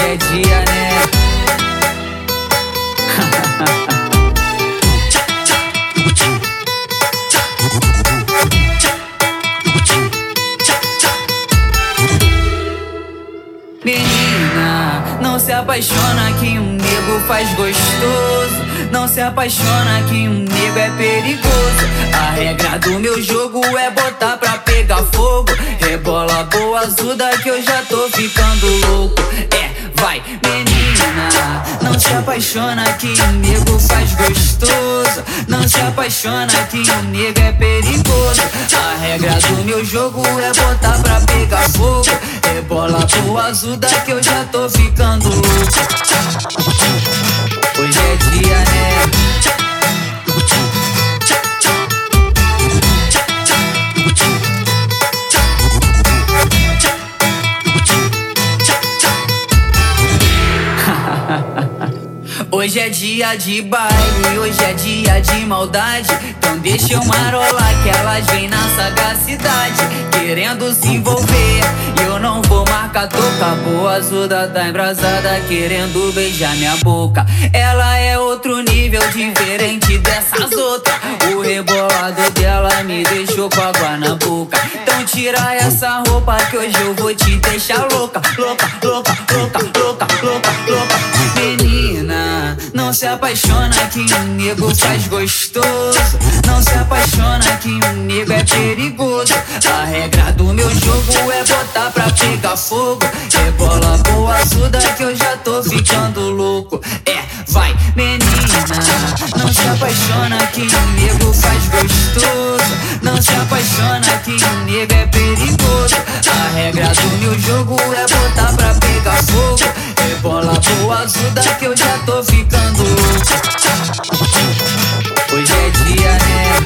é dia, né? Menina, não se apaixona que um nego faz gostoso. Não se apaixona que um nego é perigoso. A regra do meu jogo é botar pra pegar fogo. Rebola boa azuda que eu já tô ficando louco. É, vai, menina, não se apaixona que um nego faz gostoso. Não se apaixona que um nego é perigoso. A regra do meu jogo é botar pra pegar fogo. Rebola boa azuda que eu já tô ficando louco. Hoje é dia, né? Hoje é dia de baile, hoje é dia de maldade. Então deixa eu marolar que elas vêm na sagacidade, querendo se envolver. E eu não vou marcar toca. Boa azuda tá embrasada, querendo beijar minha boca. Ela é outro nível diferente dessas outras. O rebolado dela me deixou com água na boca. Então tira essa roupa que hoje eu vou te deixar louca. Louca, louca, louca, louca, louca, louca. Menina, não se apaixona que um nego faz gostoso. Não se apaixona que um nego é perigoso. A regra do meu jogo é botar pra pegar fogo. Rebola boa azuda que eu já tô ficando louco. É, vai, menina, não se apaixona que um nego faz gostoso. Não se apaixona que um nego é perigoso. A regra do meu jogo é botar pra pegar fogo. Rebola boa azuda que eu já tô ficando louco. Hoje é dia, né?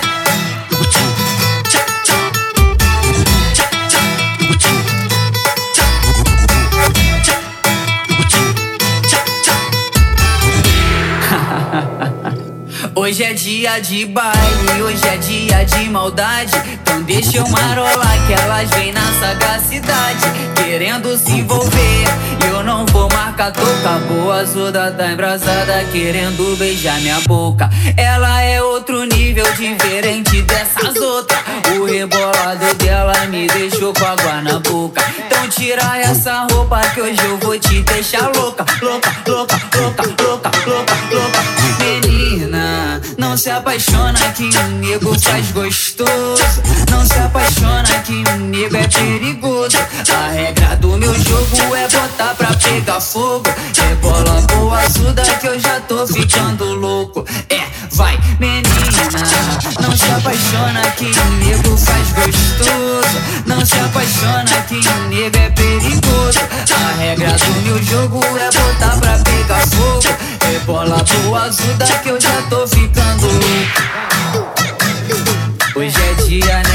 Hoje é dia de baile, hoje é dia de maldade. Então deixa eu marolar que elas vêm na sagacidade, querendo se envolver. E eu não vou marcar toca. Boa azuda tá embrasada, querendo beijar minha boca. Ela é outro nível diferente dessas outras. O rebolado dela me deixou com água na boca. Então tira essa roupa que hoje eu vou te deixar louca. Louca, louca, louca, louca, louca, louca. Menina, não se apaixona que um nego faz gostoso. Não se apaixona que um nego é perigoso. A regra do meu jogo é botar pra pegar fogo. Rebola boa azuda que eu já tô ficando louco. É, vai, menina, não se apaixona que um nego faz gostoso. Não se apaixona que um nego é perigoso. A regra do meu jogo é botar pra pegar fogo. Rebola boa azuda que eu já tô ficando louco. Hoje é dia, né?